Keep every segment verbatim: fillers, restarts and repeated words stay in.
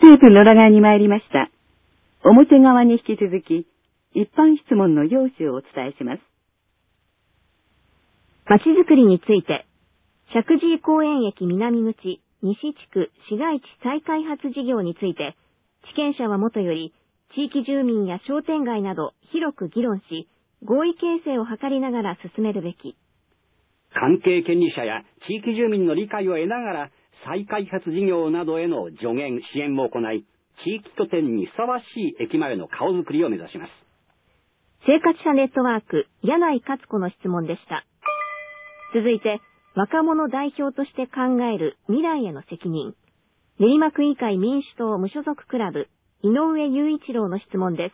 数分の裏側に参りました。表側に引き続き、一般質問の要旨をお伝えします。 まちづくりについて、石神井公園駅南口西地区市街地再開発事業について、地権者はもとより、地域住民や商店街など広く議論し、合意形成を図りながら進めるべき。 関係権利者や地域住民の理解を得ながら、再開発事業などへの助言・支援も行い、地域拠点にふさわしい駅前の顔づくりを目指します。 生活者ネットワーク、柳井勝子の質問でした。続いて、若者代表として考える未来への責任。練馬区議会民主党無所属クラブ、井上雄一郎の質問です。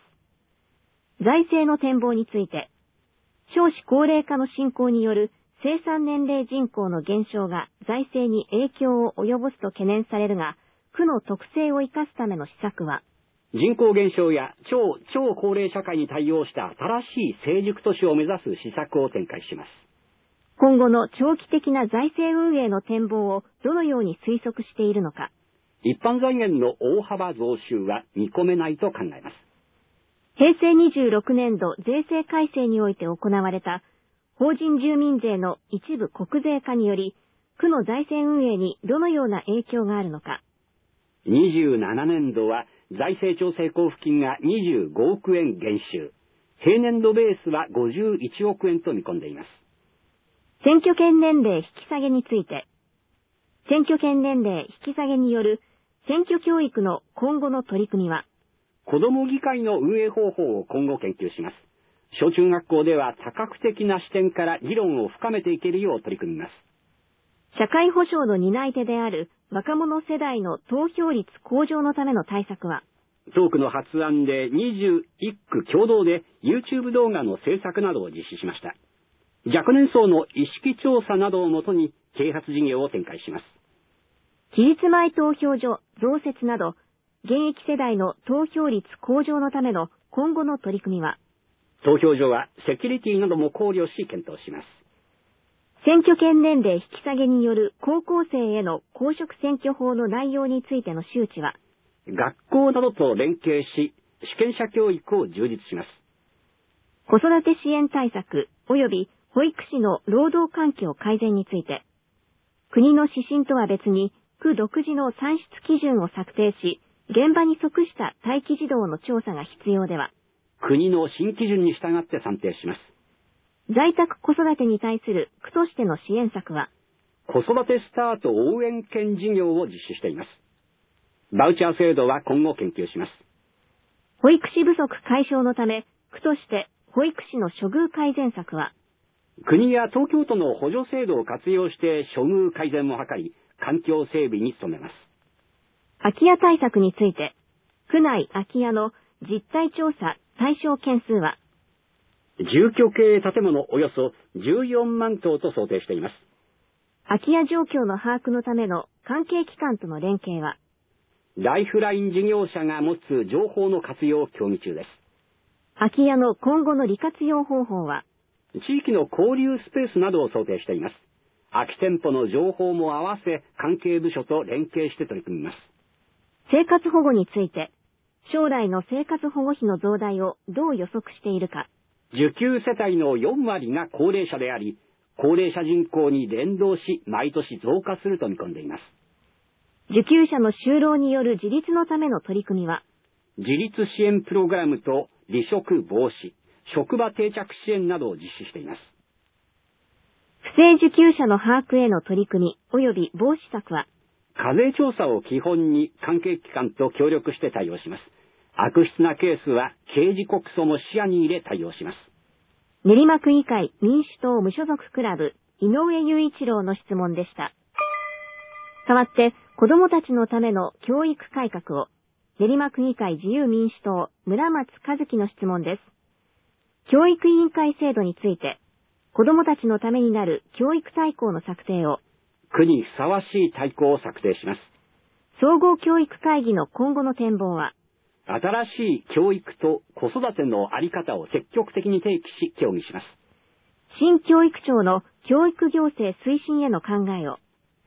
財政の展望について、少子高齢化の進行による生産年齢人口の減少が財政に影響を及ぼすと懸念されるが、区の特性を生かすための施策は、 人口減少や超超高齢社会に対応した新しい成熟都市を目指す施策を展開します。 今後の長期的な財政運営の展望をどのように推測しているのか。 一般財源の大幅増収は見込めないと考えます。 平成にじゅうろくねんど税制改正において行われた法人住民税の一部国税化により、区の財政運営にどのような影響があるのか。 にじゅうななねんどは財政調整交付金がにじゅうごおくえん減収、平年度ベースはごじゅういちおくえんと見込んでいます。 選挙権年齢引き下げについて、選挙権年齢引き下げによる選挙教育の今後の取り組みは、 子ども議会の運営方法を今後研究します。小中学校では多角的な視点から議論を深めていけるよう取り組みます。 社会保障の担い手である若者世代の投票率向上のための対策は、 当区の発案でにじゅういっく共同で YouTube 動画の制作などを実施しました。若年層の意識調査などをもとに啓発事業を展開します。 期日前投票所増設など、現役世代の投票率向上のための今後の取り組みは、 投票所はセキュリティなども考慮し検討します。 選挙権年齢引き下げによる高校生への公職選挙法の内容についての周知は、 学校などと連携し、主権者教育を充実します。 子育て支援対策及び保育士の労働環境改善について、国の指針とは別に区独自の算出基準を策定し、現場に即した待機児童の調査が必要では、 国の新基準に従って算定します。 在宅子育てに対する区としての支援策は、 子育てスタート応援券事業を実施しています。バウチャー制度は今後研究します。 保育士不足解消のため、区として保育士の処遇改善策は、 国や東京都の補助制度を活用して処遇改善を図り、環境整備に努めます。 空き家対策について、区内空き家の実態調査対象件数は、 住居系建物およそじゅうよんまんとうと想定しています。 空き家状況の把握のための関係機関との連携は、 ライフライン事業者が持つ情報の活用を協議中です。 空き家の今後の利活用方法は、 地域の交流スペースなどを想定しています。空き店舗の情報も合わせ、関係部署と連携して取り組みます。 生活保護について、将来の生活保護費の増大をどう予測しているか。 受給世帯のよんわりが高齢者であり、高齢者人口に連動し、毎年増加すると見込んでいます。 受給者の就労による自立のための取り組みは、 自立支援プログラムと離職防止、職場定着支援などを実施しています。 不正受給者の把握への取り組み及び防止策は、 課税調査を基本に関係機関と協力して対応します。悪質なケースは刑事告訴も視野に入れ対応します。 練馬区議会民主党無所属クラブ井上雄一郎の質問でした。代わって子どもたちのための教育改革を、練馬区議会自由民主党村松和樹の質問です。教育委員会制度について、子どもたちのためになる教育大綱の策定を、 区にふさわしい大綱を策定します。 総合教育会議の今後の展望は、 新しい教育と子育てのあり方を積極的に提起し協議します。 新教育庁の教育行政推進への考えを、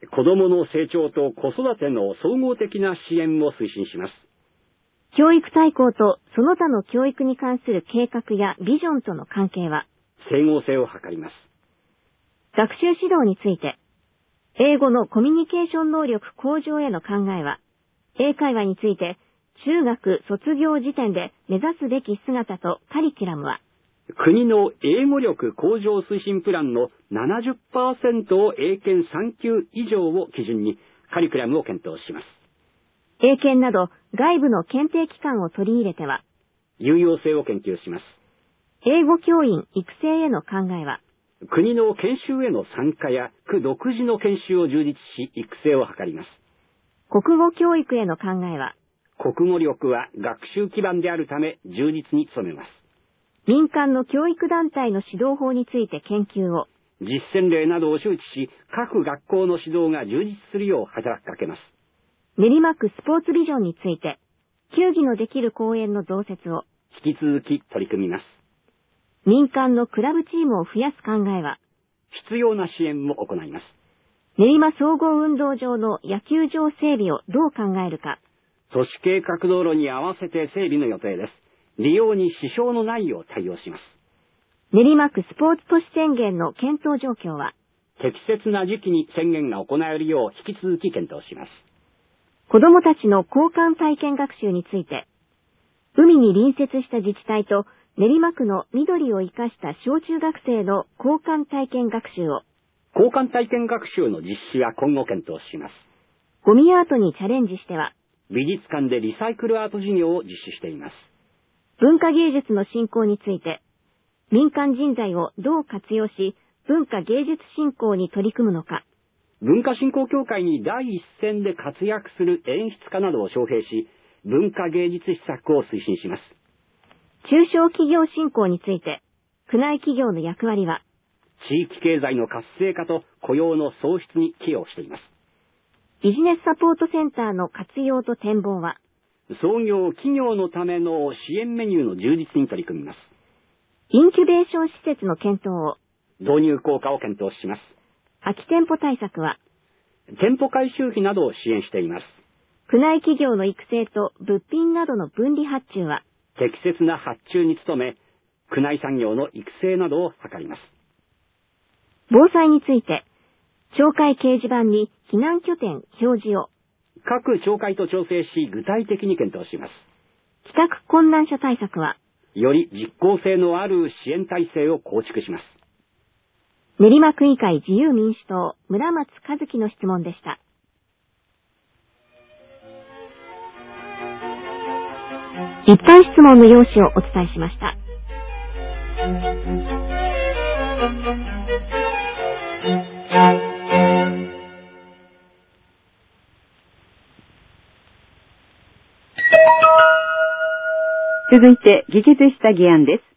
子どもの成長と子育ての総合的な支援を推進します。 教育大綱とその他の教育に関する計画やビジョンとの関係は、 整合性を図ります。 学習指導について、英語のコミュニケーション能力向上への考えは、英会話について中学卒業時点で目指すべき姿とカリキュラムは、 国の英語力向上推進プランの ななじゅっパーセント を英検さん級以上を基準にカリキュラムを検討します。 英検など外部の検定機関を取り入れては、 有用性を研究します。 英語教員育成への考えは、 国の研修への参加や区独自の研修を充実し育成を図ります。 国語教育への考えは、 国語力は学習基盤であるため充実に努めます。 民間の教育団体の指導法について研究を、 実践例などを周知し、各学校の指導が充実するよう働きかけます。 練馬区スポーツビジョンについて、球技のできる公園の増設を、 引き続き取り組みます。 民間のクラブチームを増やす考えは、 必要な支援も行います。 練馬総合運動場の野球場整備をどう考えるか。 都市計画道路に合わせて整備の予定です。利用に支障のないよう対応します。 練馬区スポーツ都市宣言の検討状況は、 適切な時期に宣言が行えるよう引き続き検討します。 子どもたちの交換体験学習について、海に隣接した自治体と練馬区の緑を生かした小中学生の交換体験学習を、 交換体験学習の実施は今後検討します。 ゴミアートにチャレンジしては、 美術館でリサイクルアート事業を実施しています。 文化芸術の振興について、民間人材をどう活用し、文化芸術振興に取り組むのか。 文化振興協会に第一線で活躍する演出家などを招聘し、文化芸術施策を推進します。 中小企業振興について、区内企業の役割は、 地域経済の活性化と雇用の創出に寄与しています。 ビジネスサポートセンターの活用と展望は、 創業企業のための支援メニューの充実に取り組みます。 インキュベーション施設の検討を、 導入効果を検討します。 空き店舗対策は、 店舗改修費などを支援しています。 区内企業の育成と物品などの分離発注は、 適切な発注に努め、区内産業の育成などを図ります。 防災について、町会掲示板に避難拠点表示を、 各町会と調整し具体的に検討します。 帰宅困難者対策は、 より実効性のある支援体制を構築します。 練馬区議会自由民主党村松和樹の質問でした。一般質問の用紙をお伝えしました。 続いて議決した議案です。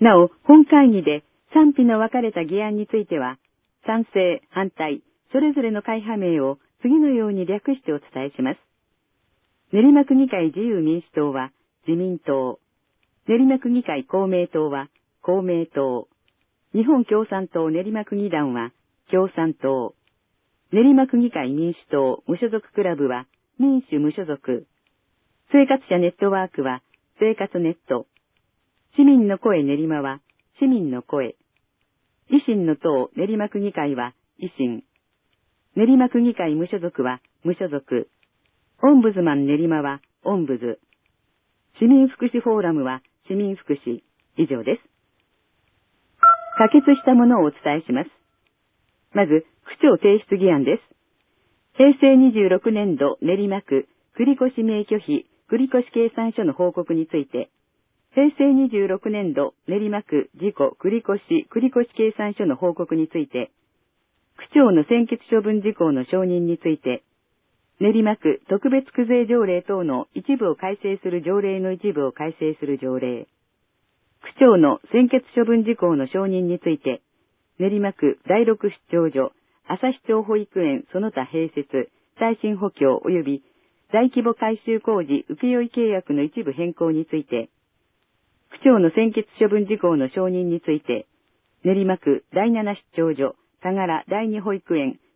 なお、本会議で賛否の分かれた議案については、賛成、反対、それぞれの会派名を次のように略してお伝えします。練馬区議会自由民主党は自民党、練馬区議会公明党は公明党、日本共産党練馬区議団は共産党、練馬区議会民主党無所属クラブは民主無所属、生活者ネットワークは生活ネット、市民の声練馬は市民の声、維新の党練馬区議会は維新、練馬区議会無所属は無所属、オンブズマン練馬はオンブズ、市民福祉フォーラムは市民福祉、以上です。可決したものをお伝えします。まず、区長提出議案です。平成にじゅうろくねん度練馬区繰越免許費繰越計算書の報告について、平成にじゅうろくねん度練馬区事故繰越繰越計算書の報告について、区長の専決処分事項の承認について、練馬区特別区税条例等の一部を改正する条例の一部を改正する条例、区長の専決処分事項の承認について、練馬区だいろく出張所、朝日町保育園その他併設、耐震補強及び大規模改修工事請負契約の一部変更について、区長の専決処分事項の承認について、練馬区だいなな出張所、田柄だいに保育園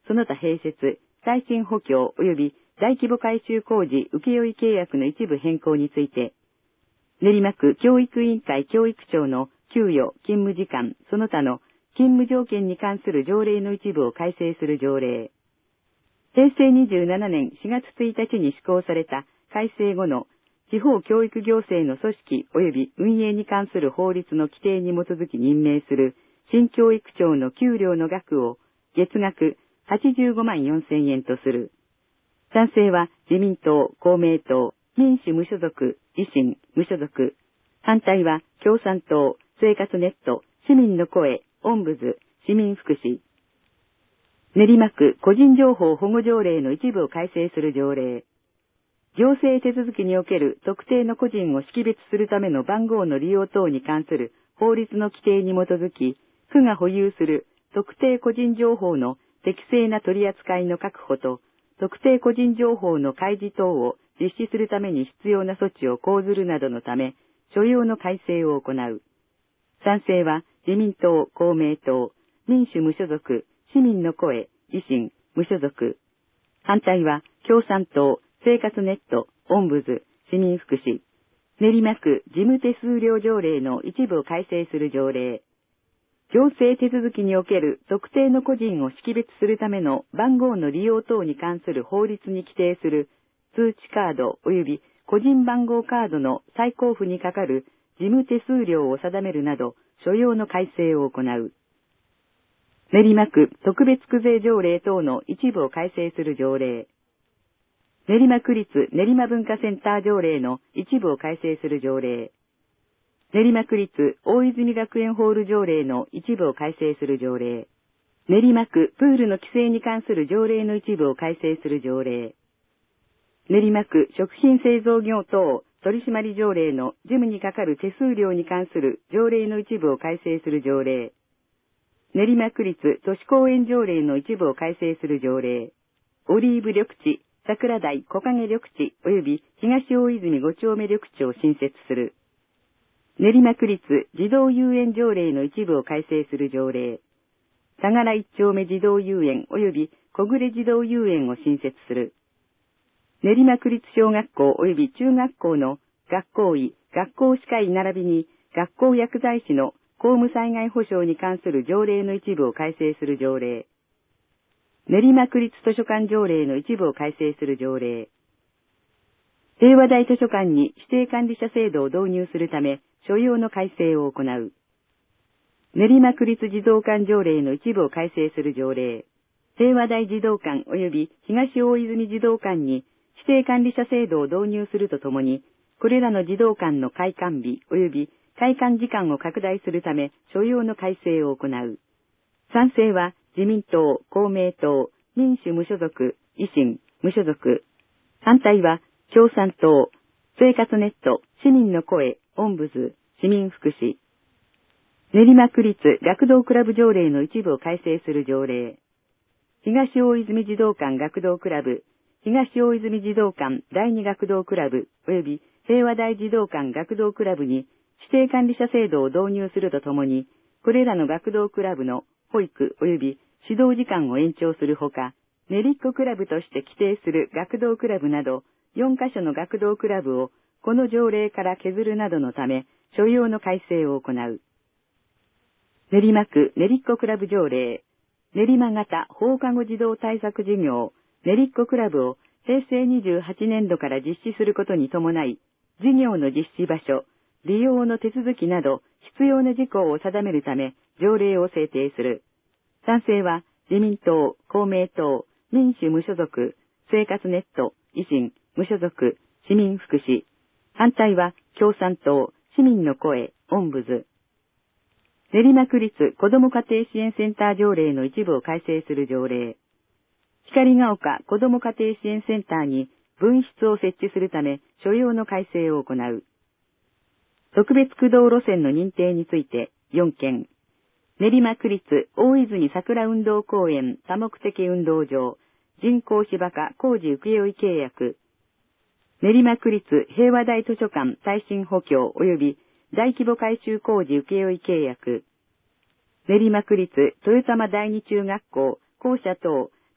その他併設、耐震補強及び大規模改修工事請負契約の一部変更について、練馬区教育委員会教育長の給与、勤務時間、その他の勤務条件に関する条例の一部を改正する条例。平成にじゅうななねんしがつついたちに施行された改正後の地方教育行政の組織及び運営に関する法律の規定に基づき任命する新教育長の給料の額を月額はちじゅうごまんよんせんえんとする。賛成は自民党、公明党、民主無所属、維新、無所属。反対は共産党、生活ネット、市民の声、オンブズ、市民福祉。練馬区個人情報保護条例の一部を改正する条例。行政手続きにおける特定の個人を識別するための番号の利用等に関する法律の規定に基づき、区が保有する特定個人情報の適正な取り扱いの確保と、特定個人情報の開示等を実施するために必要な措置を講ずるなどのため、所要の改正を行う。賛成は自民党、公明党、民主無所属、市民の声、維新、無所属。反対は共産党、生活ネット、オンブズ、市民福祉。練馬区事務手数料条例の一部を改正する条例。行政手続きにおける特定の個人を識別するための番号の利用等に関する法律に規定する通知カード及び個人番号カードの再交付にかかる事務手数料を定めるなど所要の改正を行う。練馬区特別区税条例等の一部を改正する条例。練馬区立練馬文化センター条例の一部を改正する条例。練馬区立大泉学園ホール条例の一部を改正する条例。練馬区プールの規制に関する条例の一部を改正する条例。練馬区食品製造業等取締条例の事務にかかる手数料に関する条例の一部を改正する条例。練馬区立都市公園条例の一部を改正する条例。オリーブ緑地、桜台木陰緑地及び東大泉ご丁目緑地を新設する。練馬区立児童遊園条例の一部を改正する条例。相良一丁目児童遊園及び小暮児童遊園を新設する。練馬区立小学校及び中学校の学校医、学校歯科医並びに学校薬剤師の公務災害保障に関する条例の一部を改正する条例。練馬区立図書館条例の一部を改正する条例。平和台図書館に指定管理者制度を導入するため、所要の改正を行う。練馬区立児童館条例の一部を改正する条例。平和台児童館及び東大泉児童館に指定管理者制度を導入するとともに、これらの児童館の開館日及び開館時間を拡大するため、所要の改正を行う。賛成は自民党、公明党、民主無所属、維新、無所属。反対は共産党、生活ネット、市民の声、オンブズ、市民福祉。練馬区立学童クラブ条例の一部を改正する条例。東大泉児童館学童クラブ、東大泉児童館第二学童クラブ及び平和台児童館学童クラブに指定管理者制度を導入するとともに、これらの学童クラブの保育及び指導時間を延長するほか、練りっ子クラブとして規定する学童クラブなどよんカ所の学童クラブをこの条例から削るなどのため、所要の改正を行う。練馬区練りっ子クラブ条例。練馬型放課後児童対策事業、練りっ子クラブを平成にじゅうはちねんどから実施することに伴い、事業の実施場所、利用の手続きなど必要な事項を定めるため、条例を制定する。賛成は自民党、公明党、民主無所属、生活ネット、維新、無所属、市民福祉。反対は共産党、市民の声、オンブズ。練馬区立子ども家庭支援センター条例の一部を改正する条例。光が丘子ども家庭支援センターに分室を設置するため、所要の改正を行う。特別区道路線の認定についてよんけん。練馬区立大泉桜運動公園多目的運動場、人工芝化工事請負契約。練馬区立平和台図書館耐震補強及び大規模改修工事請負契約。練馬区立豊玉第二中学校校舎等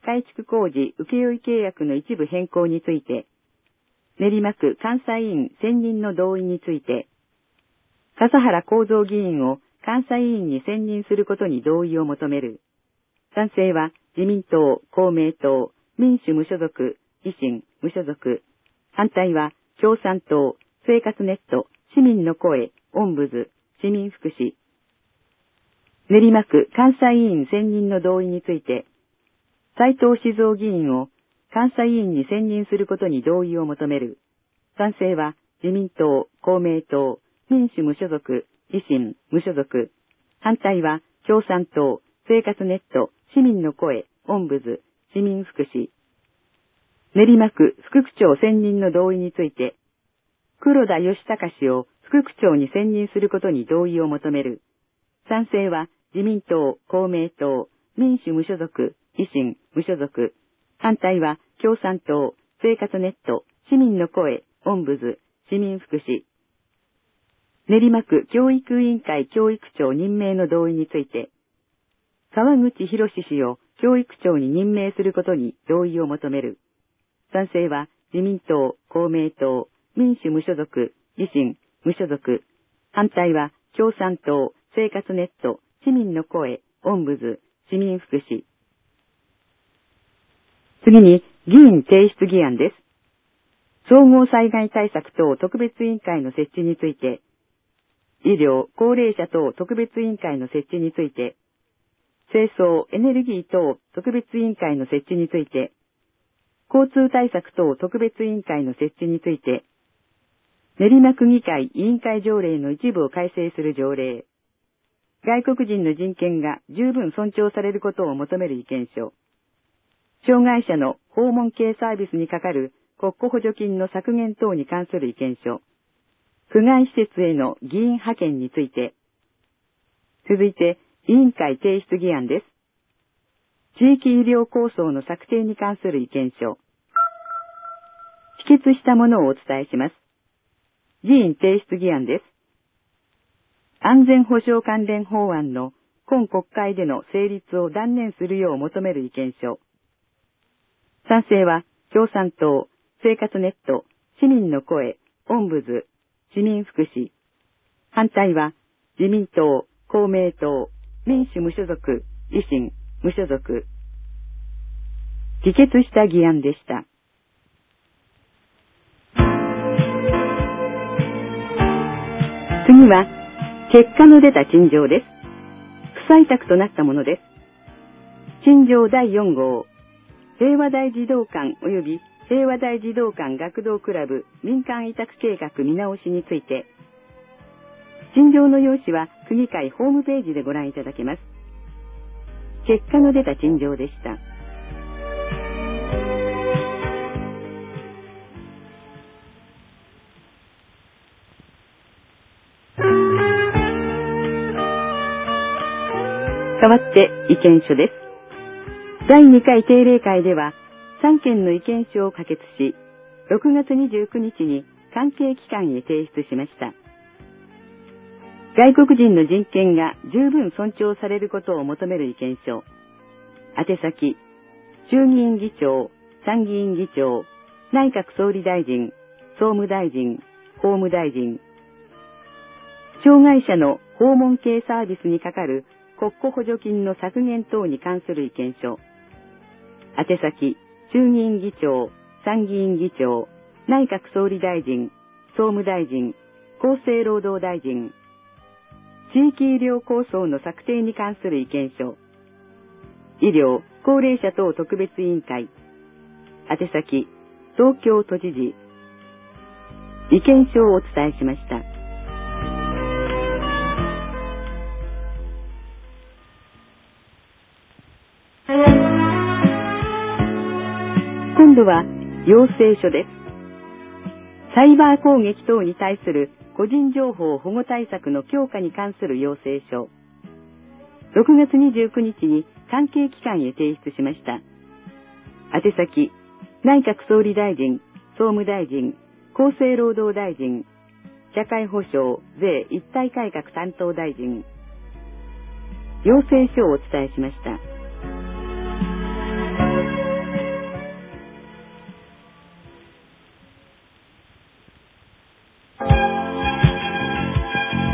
改築工事請負契約の一部変更について、練馬区監査委員選任の同意について、笠原幸三議員を監査委員に選任することに同意を求める。賛成は自民党、公明党、民主無所属、維新、無所属。反対は共産党、生活ネット、市民の声、オンブズ、市民福祉。練馬区監査委員選任の同意について、斉藤静雄議員を監査委員に選任することに同意を求める。賛成は自民党、公明党、民主無所属、維新、無所属。反対は共産党、生活ネット、市民の声、オンブズ、市民福祉。練馬区副区長選任の同意について、黒田義孝氏を副区長に選任することに同意を求める。賛成は自民党、公明党、民主無所属、維新、無所属。反対は共産党、生活ネット、市民の声、オンブズ、市民福祉。練馬区教育委員会教育長任命の同意について、川口博氏を教育長に任命することに同意を求める。賛成は自民党、公明党、民主無所属、維新、無所属。反対は共産党、生活ネット、市民の声、オンブズ、市民福祉。次に議員提出議案です。総合災害対策等特別委員会の設置について、医療、高齢者等特別委員会の設置について、清掃、エネルギー等特別委員会の設置について、交通対策等特別委員会の設置について、練馬区議会委員会条例の一部を改正する条例、外国人の人権が十分尊重されることを求める意見書、障害者の訪問系サービスにかかる国庫補助金の削減等に関する意見書、区外施設への議員派遣について、続いて委員会提出議案です。地域医療構想の策定に関する意見書。否決したものをお伝えします。議員提出議案です。安全保障関連法案の今国会での成立を断念するよう求める意見書。賛成は共産党、生活ネット、市民の声、オンブズ、市民福祉。反対は自民党、公明党、民主無所属、維新、無所属。議決した議案でした。次は、結果の出た陳情です。不採択となったものです。陳情だいよん号、平和大児童館及び平和大児童館学童クラブ民間委託計画見直しについて、陳情の用紙は区議会ホームページでご覧いただけます。結果の出た陳情でした。代わって意見書です。だいにかい定例会ではさんけんの意見書を可決し、ろくがつにじゅうくにちに関係機関へ提出しました。外国人の人権が十分尊重されることを求める意見書。宛先、衆議院議長、参議院議長、内閣総理大臣、総務大臣、法務大臣。障害者の訪問系サービスにかかる国庫補助金の削減等に関する意見書。宛先、衆議院議長、参議院議長、内閣総理大臣、総務大臣、厚生労働大臣。地域医療構想の策定に関する意見書。医療、高齢者等特別委員会。宛先、東京都知事。意見書をお伝えしました。今度は要請書です。サイバー攻撃等に対する個人情報保護対策の強化に関する要請書。ろくがつにじゅうくにちに関係機関へ提出しました。宛先、内閣総理大臣、総務大臣、厚生労働大臣、社会保障、税一体改革担当大臣。要請書をお伝えしました。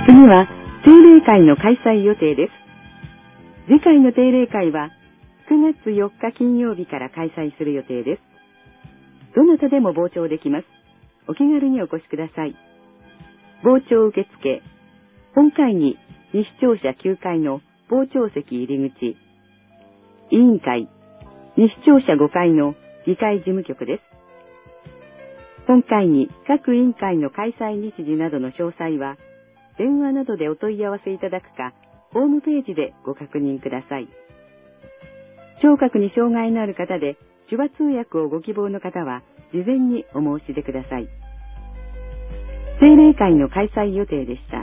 次は定例会の開催予定です。次回の定例会はくがつよっか金曜日から開催する予定です。どなたでも傍聴できます。お気軽にお越しください。傍聴受付、本会議西庁舎きゅうかいの傍聴席入り口、委員会西庁舎ごかいの議会事務局です。本会議各委員会の開催日時などの詳細は電話などでお問い合わせいただくか、ホームページでご確認ください。聴覚に障害のある方で手話通訳をご希望の方は事前にお申し出ください。定例会の開催予定でした。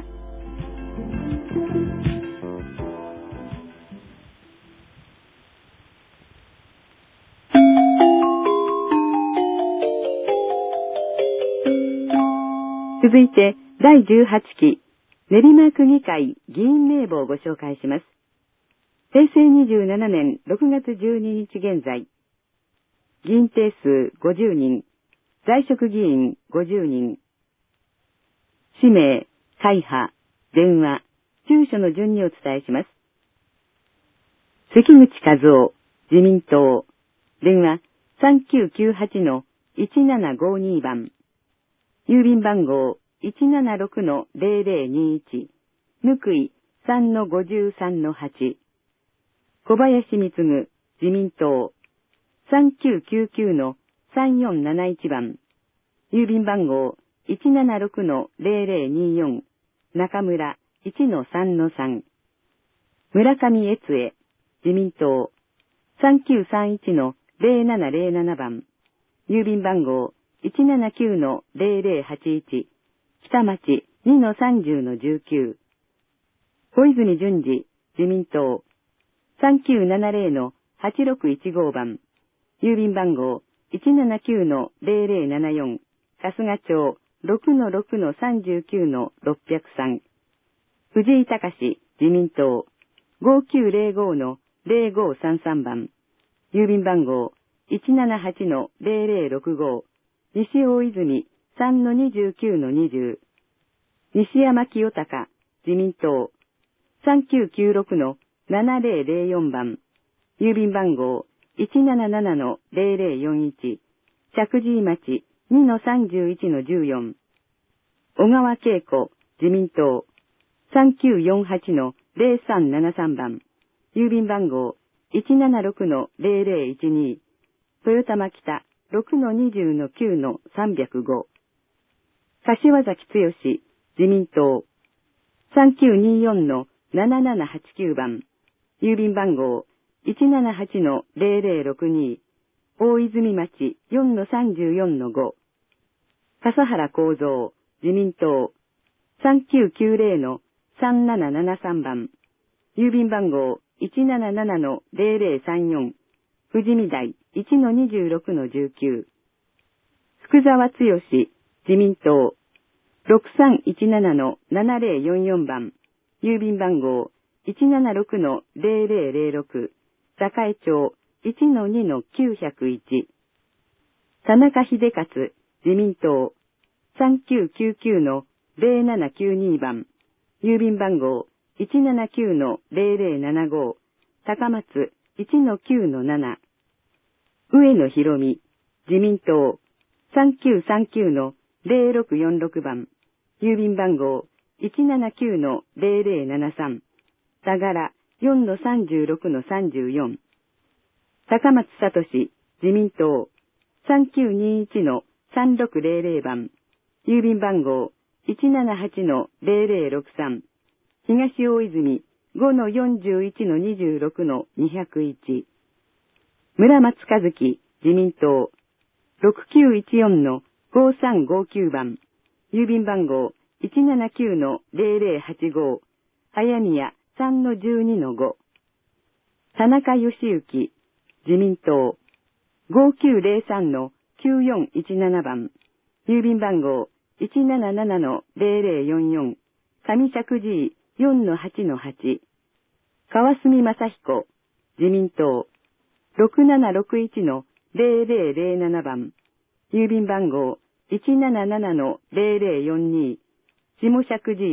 続いてだいじゅうはちき練馬区議会議員名簿をご紹介します。へいせいにじゅうななねんろくがつじゅうににち現在、議員定数ごじゅうにん、在職議員ごじゅうにん、氏名、会派、電話、住所の順にお伝えします。関口和夫、自民党、電話 さんきゅうきゅうはちのいちななごに 番、郵便番号 いちななろくのぜろぜろにいち、貫井 さんのごじゅうさんのはち、小林光嗣、自民党、さんきゅうきゅうきゅうのさんよんなないち 番、郵便番号 いちななろくのぜろぜろによん、中村 いちのさんのさん、村上悦恵、自民党、さんきゅうさんいちのぜろななぜろなな 番、郵便番号 いちななきゅうのぜろぜろはちいち、北町 にのさんじゅうのじゅうきゅう、小泉純次、自民党、さんきゅうななぜろのはちろくいちご 番、郵便番号 いちななきゅうのぜろぜろななよん、春日町 ろくのろくのさんじゅうきゅうのろっぴゃくさん、藤井隆、自民党、ごきゅうぜろごのぜろごさんさん 番、郵便番号 いちななはちのぜろぜろろくご、西大泉 さんのにじゅうきゅうのにじゅう、西山清隆、自民党、さんきゅうきゅうろくのななぜろぜろよん 番、郵便番号 いちななななのぜろぜろよんいち、石神井町 にのさんじゅういちのじゅうよん、小川恵子、自民党、さんきゅうよんはちのぜろさんななさん 番、郵便番号 いちななろくのぜろぜろいちに、豊玉北 ろくのにじゅうのきゅうのさんびゃくご、柏崎剛、自民党、さんきゅうによんのななななはちきゅう 番、郵便番号 いちななはちのぜろぜろろくに、大泉町 よんのさんじゅうよんのご、笠原幸三、自民党、さんきゅうきゅうぜろのさんななななさん 番、郵便番号 いちななななのぜろぜろさんよん、富士見台 いちのにじゅうろくのじゅうきゅう、福沢剛、自民党、ろくさんいちななのななぜろよんよん 番、郵便番号 いちななろくのぜろぜろぜろろく、栄町 いちのにのきゅうぜろいち、田中秀勝、自民党、さんきゅうきゅうきゅうのぜろななきゅうに 番、郵便番号 いちななきゅうのぜろぜろななご、高松 いちのきゅうのなな、上野博美、自民党、さんきゅうさんきゅうのぜろろくよんろく 番、郵便番号 いちななきゅうのぜろぜろななさん、田柄 よんのさんじゅうろくのさんじゅうよん、高松聡、自民党、さんきゅうにいちのさんろくぜろぜろ 番、郵便番号 いちななはちのぜろぜろろくさん、東大泉 ごのよんじゅういちのにじゅうろくのにひゃくいち、村松和樹、自民党、ろくきゅういちよんのごさんごきゅう 番、郵便番号 いちななきゅうのぜろぜろはちご、早宮 さんのじゅうにのご、田中義行、自民党、ごきゅうぜろさんのきゅうよんいちなな 番、郵便番号 いちななななのぜろぜろよんよん、上石神井 よんのはちのはち、川澄正彦、自民党、ろくななろくいちのぜろぜろぜろなな 番、郵便番号 いちななななのぜろぜろよんに、下石神井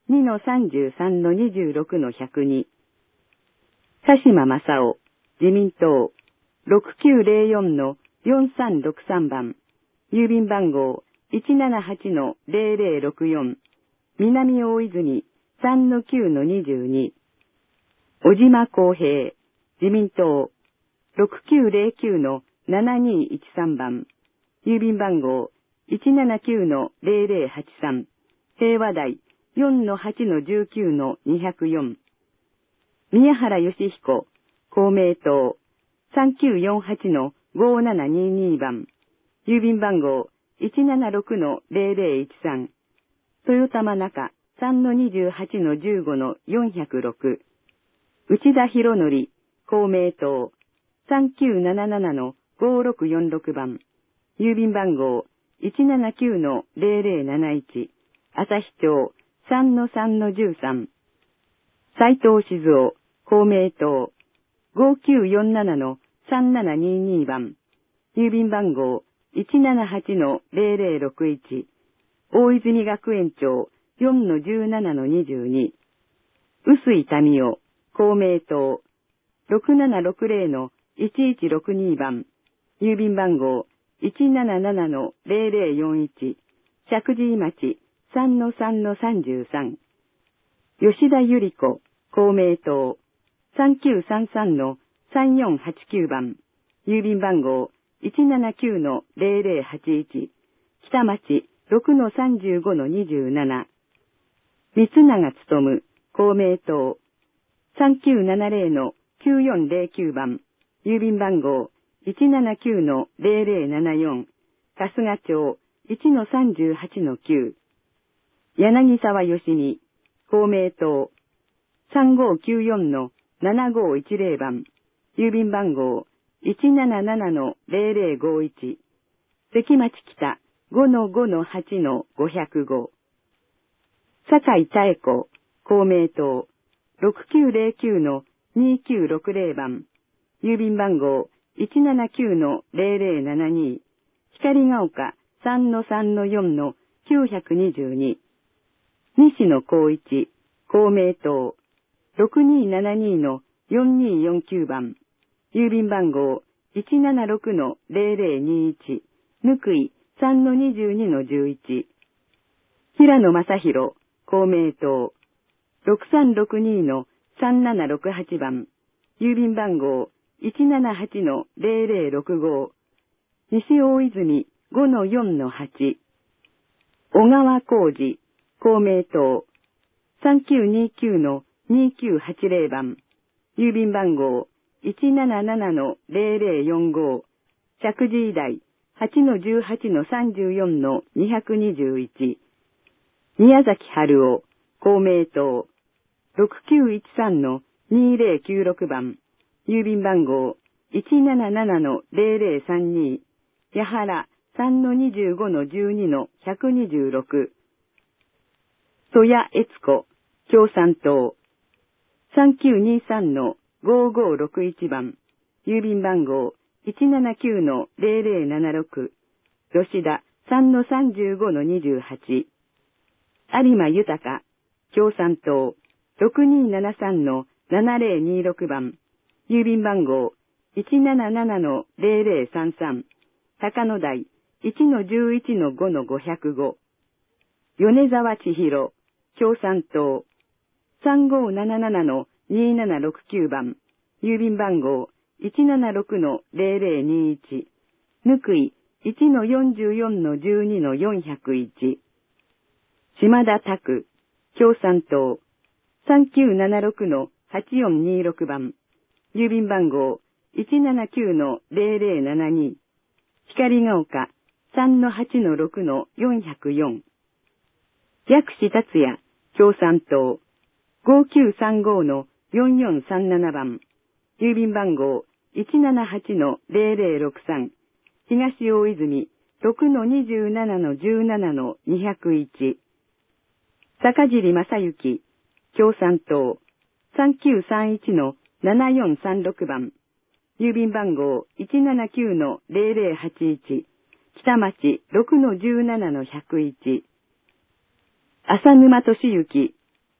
にのさんじゅうさんのにじゅうろくのひゃくに。佐島正夫、自民党、ろくきゅうぜろよんのよんさんろくさん番、郵便番号 いちななはちのぜろぜろろくよん、南大泉 さんのきゅうのにじゅうに。小島公平、自民党、ろくきゅうぜろきゅうのななにいちさん番、郵便番号 いちななきゅうのぜろぜろはちさん、平和台 よんのはちのじゅうきゅうのにひゃくよん。宮原義彦、公明党、さんきゅうよんはちのごななにに番、郵便番号 いちななろくのぜろぜろいちさん、豊玉中 さんのにじゅうはちのじゅうごのよんひゃくろく、内田博則、公明党、さんきゅうなななのごろくよんろく番、郵便番号 いちななきゅうのぜろぜろなないち、朝日町 さんのさんのじゅうさん、斉藤静雄、公明党、ごきゅうよんななのさんななにに番、郵便番号 いちななはちのぜろぜろろくいち、大泉学園町 よんのじゅうななのにじゅうに、臼井民夫、公明党、ろくななろくぜろのいちいちろくに番、郵便番号 いちななななのぜろぜろよんいち、石神井町 さんのさんのさんじゅうさん、吉田百合子、公明党、さんきゅうさんさんのさんよんはちきゅう番、郵便番号 いちななきゅうのぜろぜろはちいち、北町 ろくのさんじゅうごのにじゅうなな、三永勉、公明党、さんきゅうななぜろのきゅうよんぜろきゅう番、郵便番号 いちななきゅうのぜろぜろななよん、春日町 いちのさんじゅうはちのきゅう、柳沢義美、公明党、さんごきゅうよんのななごいちぜろ番、郵便番号 いちななななのぜろぜろごいち、関町北 ごのごのはちのごひゃくご、酒井妙子、公明党、ろくきゅうぜろきゅうのにきゅうろくぜろ番、郵便番号 いちななきゅうのぜろぜろななに、光が丘 さんのさんのよんのきゅうひゃくにじゅうに、西野光一、公明党、ろくにななにのよんによんきゅう番、郵便番号 いちななろくのぜろぜろにいち、ぬくい さんのにじゅうにのじゅういち、平野正宏、公明党、ろくさんろくにのさんななろくはち番、郵便番号 いちななはちのぜろぜろろくご、西大泉 ごのよんのはち、小川浩二、公明党、さんきゅうにきゅうのにきゅうはちぜろ番、郵便番号 いちななななのぜろぜろよんご、石神井台 はちのじゅうはちのさんじゅうよんのにひゃくにじゅういち、宮崎春夫、公明党、ろくきゅういちさんのにぜろきゅうろく番、郵便番号 いちななななのぜろぜろさんに、矢原 さんのにじゅうごのじゅうにのひゃくにじゅうろく、戸谷悦子、共産党、さんきゅうにさんのごごろくいち番、郵便番号 いちななきゅうのぜろぜろななろく、吉田 さんのさんじゅうごのにじゅうはち、有馬豊、共産党、ろくにななさんのななぜろにろく番、郵便番号 いちななななのぜろぜろさんさん、高野台 いちのじゅういちのごのごひゃくご、米沢千尋、共産党、さんごなななのにななろくきゅう番、郵便番号 いちななろくのぜろぜろにいち、ぬくい いちのよんじゅうよんのじゅうにのよんひゃくいち、島田拓、共産党、さんきゅうななろくのはちよんにろく番、郵便番号 いちななきゅうのぜろぜろななに、光が丘 さんのはちのろくのよんひゃくよん、薬師達也、共産党、ごきゅうさんごのよんよんさんなな番、郵便番号 いちななはちのぜろぜろろくさん、東大泉 ろくのにじゅうななのじゅうななのにひゃくいち、坂尻正幸、共産党、さんきゅうさんいちのななよんさんろく番、郵便番号 いちななきゅうのぜろぜろはちいち、北町 ろくのじゅうななのひゃくいち、浅沼俊之、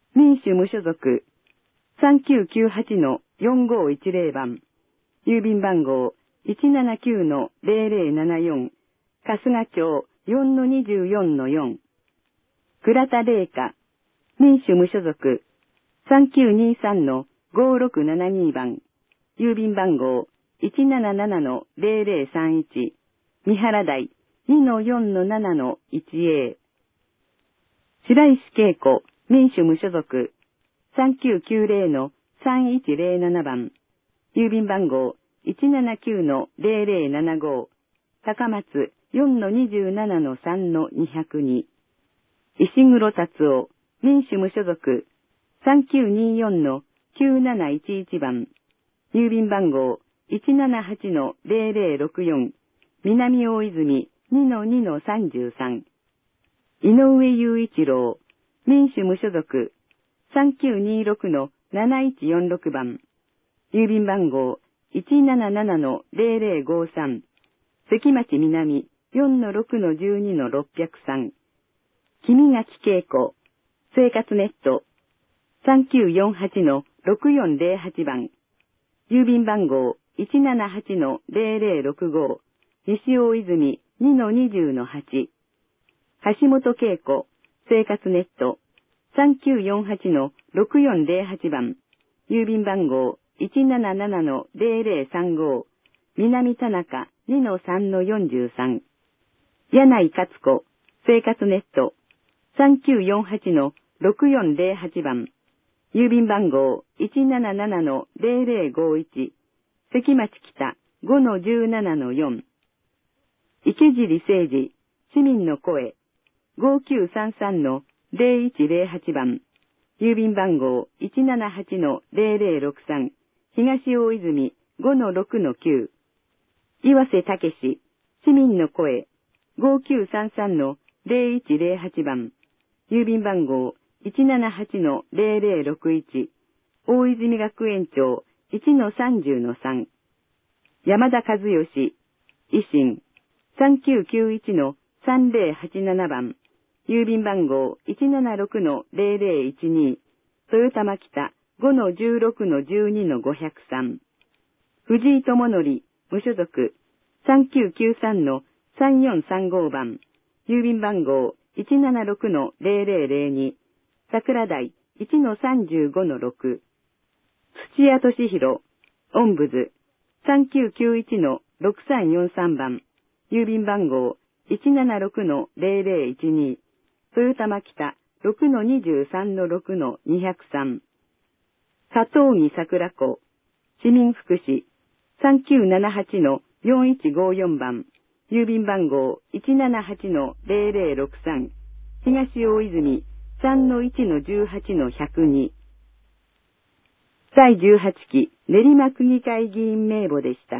民主無所属 さんきゅうきゅうはちのよんごいちぜろ 番、郵便番号 いちななきゅうのぜろぜろななよん、春日町 よんのにじゅうよんのよん、倉田麗華、民主無所属 さんきゅうにさんのごろくななに 番、郵便番号 いちななななのぜろぜろさんいち、三原台 にのよんのななのいちエー、白石恵子、民主無所属 さんきゅうきゅうぜろのさんいちぜろなな 番、郵便番号 いちななきゅうのぜろぜろななご、高松 よんのにじゅうななのさんのにひゃくに、石黒達夫、民主無所属 さんきゅうによんのきゅうなないちいち 番、郵便番号 いちななはちのぜろぜろろくよん、南大泉 にのにのさんじゅうさん、井上雄一郎、民主無所属 さんきゅうにろくのなないちよんろく 番、郵便番号 いちななななのぜろぜろごさん、関町南 よんのろくのじゅうにのろっぴゃくさん、君垣恵子、生活ネット さんきゅうよんはちのろくよんぜろはち 番、郵便番号 いちななはちのぜろぜろろくご、西大泉 にのにじゅうのはち、橋本恵子、生活ネット さんきゅうよんはちのろくよんぜろはち 番、郵便番号 いちななななのぜろぜろさんご、南田中 にのさんのよんじゅうさん、柳井勝子、生活ネット さんきゅうよんはちのろくよんぜろはち 番、郵便番号 いちななななのぜろぜろごいち、関町北 ごのじゅうななのよん、池尻誠二、市民の声 ごきゅうさんさんのぜろいちぜろはち 番、郵便番号 いちななはちのぜろぜろろくさん、東大泉 ごのろくのきゅう、岩瀬武史、市民の声 ごきゅうさんさんのぜろいちぜろはち 番、郵便番号 いちななはちのぜろぜろろくいち、大泉学園長 いちのさんじゅうのさん、山田和義、維新 さんきゅうきゅういちのさんぜろはちなな 番、郵便番号 いちななろくのぜろぜろいちに、豊玉北 ごのじゅうろくのじゅうにのごひゃくさん、藤井智則、無所属 さんきゅうきゅうさんのさんよんさんご 番、郵便番号 いちななろくのぜろぜろぜろに、桜台 いちのさんじゅうごのろく、土屋敏弘、オンブズ さんきゅうきゅういちのろくさんよんさん 番、郵便番号 いちななろくのぜろぜろいちに、豊玉北 ろくのにじゅうさんのろくのにひゃくさん、佐藤木桜子、市民福祉 さんきゅうななはちのよんいちごよん 番、郵便番号 いちななはちのぜろぜろろくさん、東大泉 さんのいちのじゅうはちのひゃくに、だいじゅうはちき練馬区議会議員名簿でした。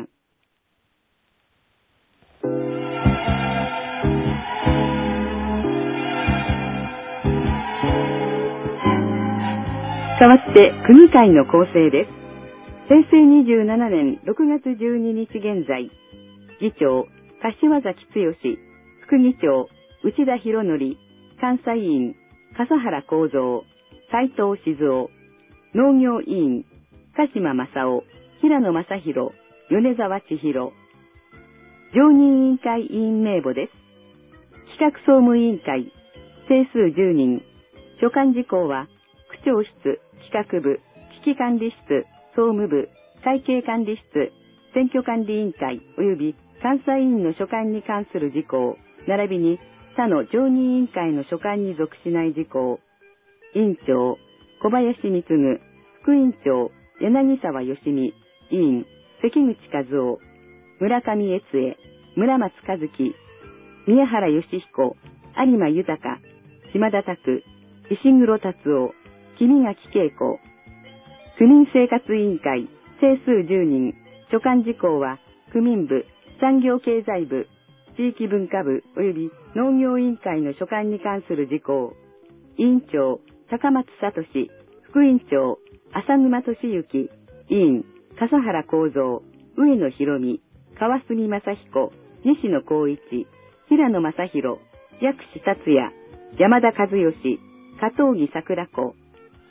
代わって区議会の構成です。へいせいにじゅうななねんろくがつじゅうににち現在、議長、柏崎剛、副議長、内田博則、監査委員、笠原幸三、斉藤静雄、農業委員、鹿島正夫、平野正宏、米沢千尋。常任委員会委員名簿です。企画総務委員会、定数じゅうにん、所管事項は、区長室、企画部、危機管理室、総務部、会計管理室、選挙管理委員会及び監査委員の所管に関する事項、並びに他の常任委員会の所管に属しない事項。委員長、小林光次、副委員長、柳沢義美、委員、関口和夫、村上悦恵、村松和樹、宮原義彦、有馬豊、島田拓、石黒達夫、君垣恵子。区民生活委員会、定数じゅうにん、所管事項は、区民部、産業経済部、地域文化部及び農業委員会の所管に関する事項。委員長、高松聡、副委員長、浅沼俊之、委員、笠原幸三、上野博美、川澄正彦、西野光一、平野正宏、薬師達也、山田和義、加藤木桜子。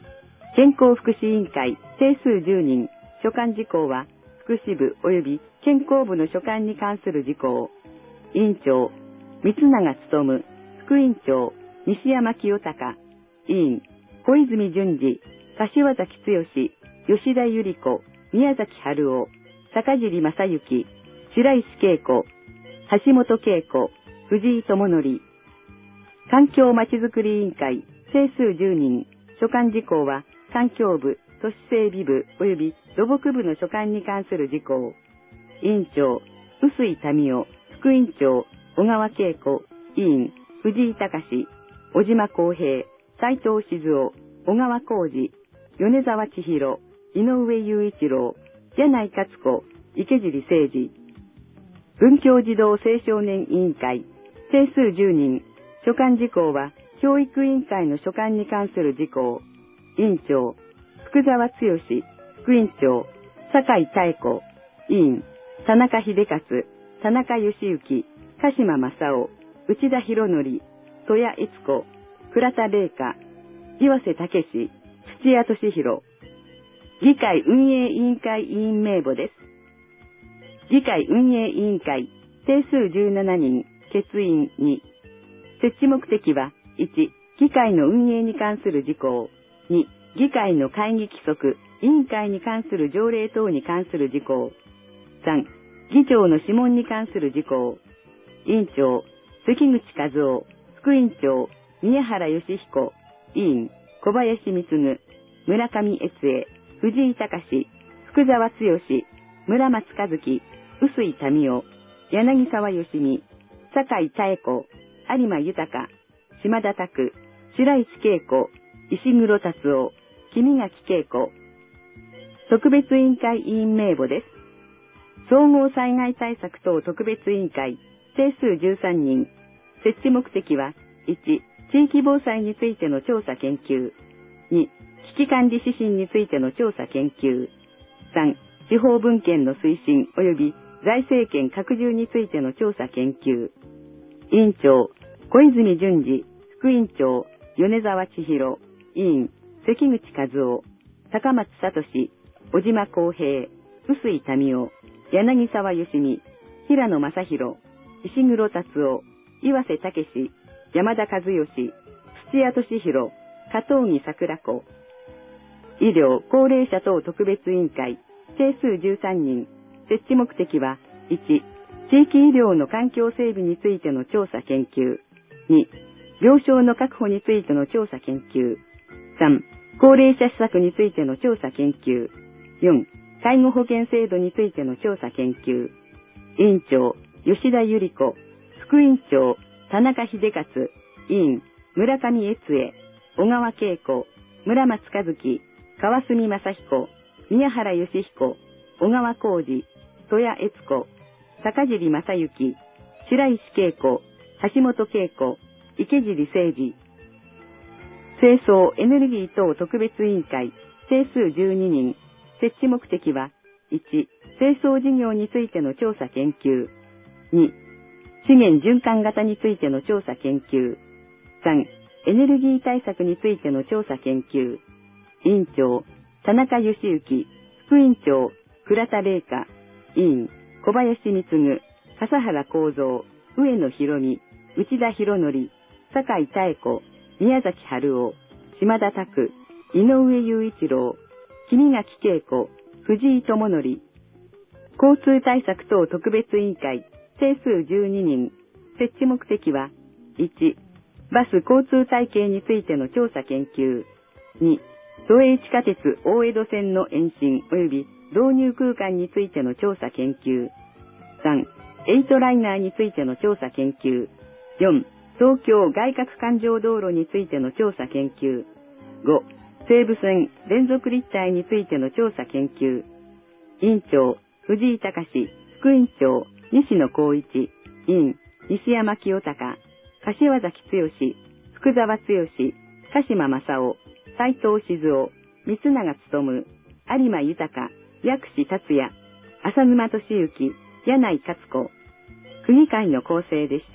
健康福祉委員会定数じゅうにん、所管事項は福祉部及び健康部の所管に関する事項。委員長、三永努、副委員長、西山清隆、委員、小泉淳二、柏崎剛、吉田百合子、宮崎春夫、坂尻正幸、白石恵子、橋本恵子、藤井智則。環境まちづくり委員会定数じゅうにん、所管事項は環境部、都市整備部及び土木部の所管に関する事項。委員長、臼井民夫、副委員長、小川恵子、委員、藤井隆、小島康平、斉藤静夫、小川浩二、米沢千尋、井上雄一郎、柳井勝子、池尻誠二。文教児童青少年委員会定数じゅうにん、所管事項は教育委員会の所管に関する事項。委員長、福沢剛、副委員長、酒井妙子、委員、田中秀勝、田中義行、鹿島正夫、内田博則、戸谷悦子、倉田玲香、岩瀬武史、土屋敏弘。議会運営委員会委員名簿です。議会運営委員会定数じゅうななにん、欠員に。設置目的は、いち、議会の運営に関する事項。に、議会の会議規則、委員会に関する条例等に関する事項。さん、議長の諮問に関する事項。委員長、関口和夫、副委員長、宮原義彦、委員、小林光嗣、村上悦恵、藤井隆、福沢剛、村松和樹、臼井民夫、柳沢義美、酒井妙子、有馬豊、島田拓、白石恵子、石黒達夫、君垣恵子。特別委員会委員名簿です。総合災害対策等特別委員会定数じゅうさんにん。設置目的は、いち、地域防災についての調査研究。に、危機管理指針についての調査研究。さん、地方分権の推進及び財政権拡充についての調査研究。委員長、小泉淳二、副委員長、米沢千尋、委員、関口和夫、高松聡、小島康平、臼井民夫、柳沢義美、平野正宏、石黒達夫、岩瀬武史、山田和義、土屋敏弘、加藤木桜子。医療・高齢者等特別委員会定数じゅうさんにん。設置目的は、いち、地域医療の環境整備についての調査研究。に、病床の確保についての調査研究。さん、高齢者施策についての調査研究。よん、介護保険制度についての調査研究。委員長、吉田百合子。副委員長、田中秀勝。委員、村上悦恵。小川恵子。村松和樹。川澄正彦。宮原義彦。小川浩二。戸谷悦子。坂尻正幸。白石恵子。橋本恵子。池尻誠二。清掃エネルギー等特別委員会定数じゅうににん。設置目的は、いち、清掃事業についての調査研究。に、資源循環型についての調査研究。さん、エネルギー対策についての調査研究。委員長、田中義行。副委員長、倉田玲香。委員、小林光嗣。笠原幸三。上野博美。内田博則。酒井妙子。宮崎春夫。島田拓。井上雄一郎。君垣恵子。藤井智則。交通対策等特別委員会定数じゅうににん。設置目的は、いち、バス交通体系についての調査研究。に、都営地下鉄大江戸線の延伸及び導入空間についての調査研究。さん、エイトライナーについての調査研究。よん、東京外郭環状道路についての調査研究。ご、西武線連続立体についての調査研究。委員長、藤井隆。副委員長、西野光一。委員、西山清隆。柏崎剛。福沢剛。鹿島正夫。斉藤静夫。三永努。有馬豊。薬師達也。浅沼俊之。柳井勝子。区議会の構成でした。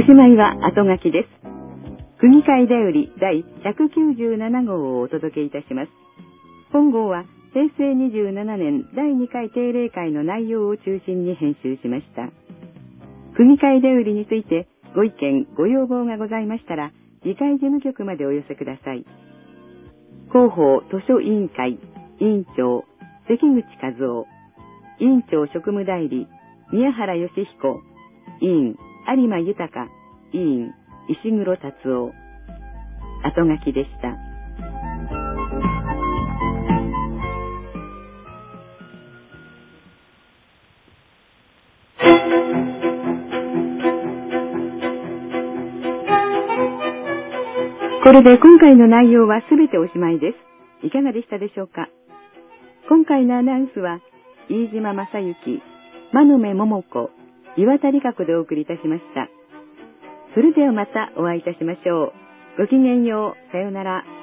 しまいは後書きです。組会で売り第ひゃくきゅうじゅうなな号をお届けいたします。本号はへいせいにじゅうななねんだいにかい定例会の内容を中心に編集しました。組会で売りについてご意見ご要望がございましたら、議会事務局までお寄せください。広報図書委員会委員長関口和夫、委員長職務代理宮原義彦、委員有馬豊、委員石黒達夫。後書きでした。これで今回の内容はすべておしまいです。いかがでしたでしょうか。今回のアナウンスは飯島正幸、真鍋桃子、岩田理香子でお送りいたしました。それではまたお会いいたしましょう。ごきげんよう。さようなら。